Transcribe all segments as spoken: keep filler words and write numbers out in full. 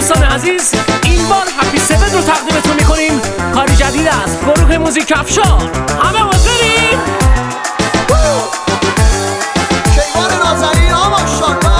دوستان عزیز، این بار هپی سفت رو تقدیمتون میکنیم. کاری جدید است، گروه موزیک افشار. همه حاضرین؟ کیوان نازنین ها ماشاءالله.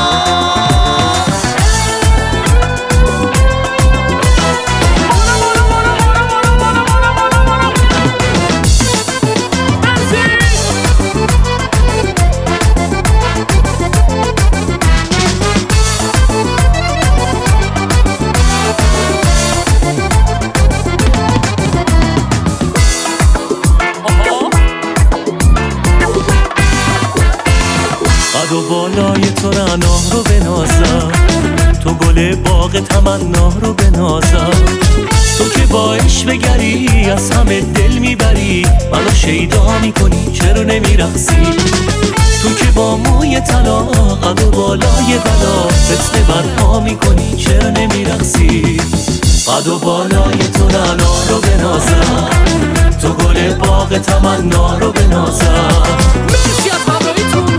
قد و بالای تو رعنا رو بنازم، تو گل باغ تمنا رو بنازم. تو که با عشق بگری از همه دل میبری، منو شیدا میکنی چرا نمیرقصی. تو که با موی طلا قد و بالای بلا فتنه برپا میکنی چرا نمیرقصی. قد و بالای تو رعنا رو بنازم، تو گل باغ تمنا رو بنازم. مرسی از همراهیتون.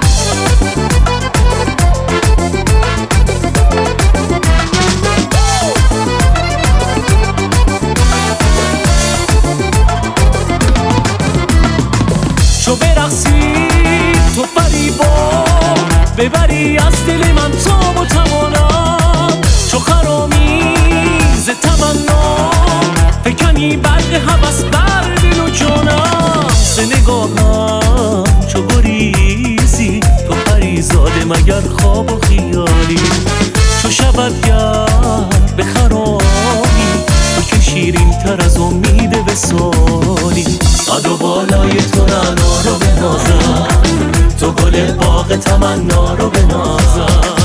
تو برقصی تو فریبا ببری از دل من تاب و توانم. چو خرامیز تمنا فکنی برق هوس بر دل و جانم. سه نگاهم چو گریزی تو پریزاده مگر خواب و خیالی. چو شود گرد به خرامی تو که شیرین تر از امید وصالی. قد و بالای تو رعنا رو بنازم، تو گل باغ تمنا رو بنازم.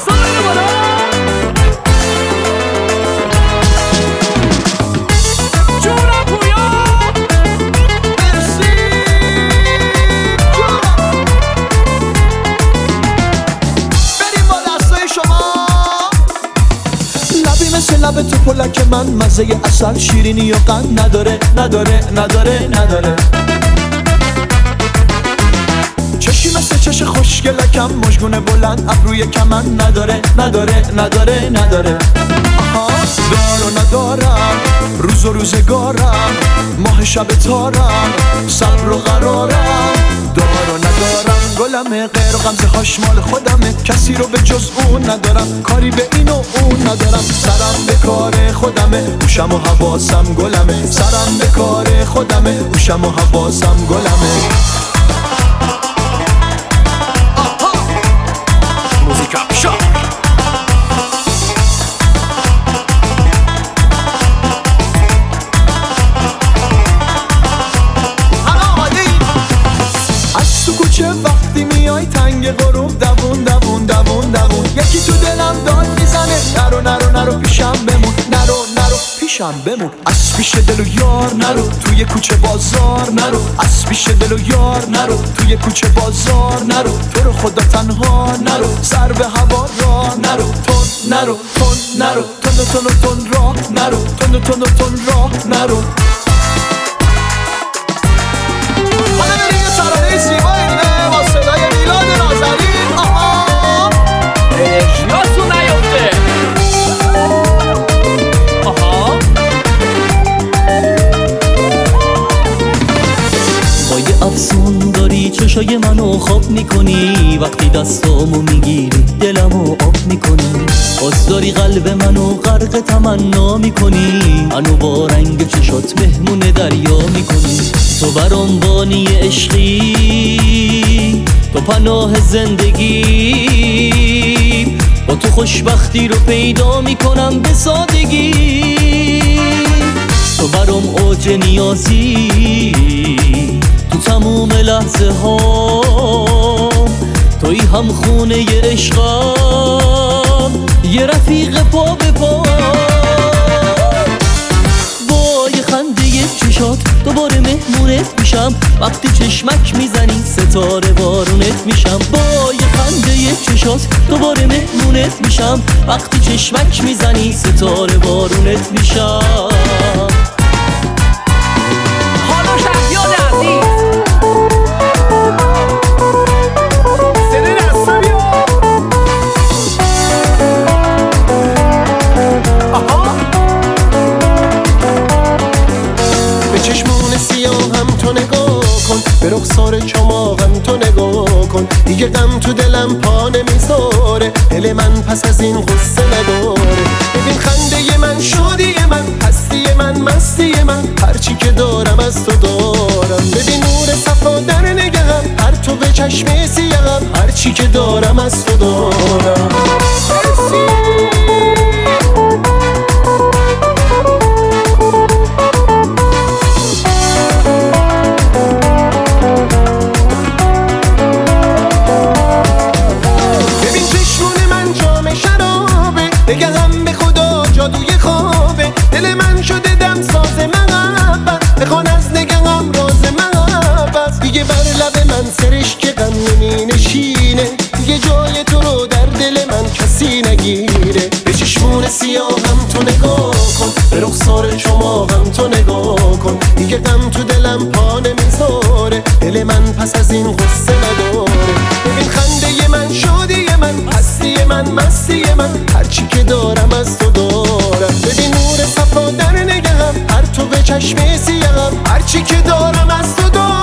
لب تو پلک من مزه اصل شیرینی و قند نداره نداره نداره نداره. چشی مثل چش خوشگلکم مژگون بلند ابروی کمن نداره نداره نداره نداره. آها دار و ندارم روز و روزگارم ماه شب تارم صبر و قرارم. دار و ندارم گلمه غیر و غمزه هاش مال خودمه کسی رو به جز اون ندارم کاری به این و اون ندارم. سرم به کار خودمه هوشم و حواسم گلمه سرم به کار خودمه هوشم و حواسم گلمه. موزیک افشار. وقتی میای تنگ غروب دوون دوون دوون دوون یکی تو دلم داد میزنه نرو نرو نرو پیشم بمون نرو نرو پیشم بمون. از پیش دل و یار نرو توی کوچه بازار نرو از پیش دل و یار نرو توی کوچه بازار نرو. تو رو خدا تنها نرو سر به هوا راه نرو تون نرو تون نرو تون تون تون راه نرو تون تون تون راه نرو. حالا بریم یه ترانه زیبایی دیگه با صدای میلاد نازنین. آها یادتون نیفته. آها با یه افسون داری چشای منو خواب میکنی، وقتی دستامو میگیری دلمو آب میکنی. باز داری قلب منو غرق تمنا میکنی، منو با رنگ چشات مهمون دریا میکنی. تو برام بانی عشقی تو پناه زندگی، با تو خوشبختی رو پیدا میکنم به سادگی. تو برام اوج نیازی تو تموم لحظه ها، توی هم خونه ی عشقم یه رفیق پا به پا. با یه خنده ی چشات دوباره مهمونت میشم، وقتی چشمک میزنی ستاره بارونت میشم. با یه خنده ی چشات دوباره مهمونت میشم، وقتی چشمک میزنی ستاره بارونت میشم. حالا شهریار عزیز سنه دسته بیا. دیگه غم تو دلم پا نمیذاره، دل من پس از این غصه نداره. ببین خنده من، شادی من، هستی من، مستی من، هرچی که دارم از تو دارم. ببین نور صفا در نگهم، هر تو به چشم سیاهم، هرچی که دارم از تو دارم. بگم به خدا جادوی خوابه، دل من شده دم ساز محبت، بخوان از نگم راز محبت. دیگه بر لب من سرش که غم نمی نشینه، دیگه جای تو رو در دل من کسی نگیره. به چشمون سیاهم تو نگاه کن، به رخسار شما هم تو نگاه کن، دیگه غم تو دلم پا نمیذاره، دل من پس از این غصه نداره. ببین خنده من، شادی من، هستی من، مستی من، هرچی که دارم از تو دارم. ببین نور صفا در نگهم، هر تو به چشم سیاهم، هرچی که دارم از تو دارم.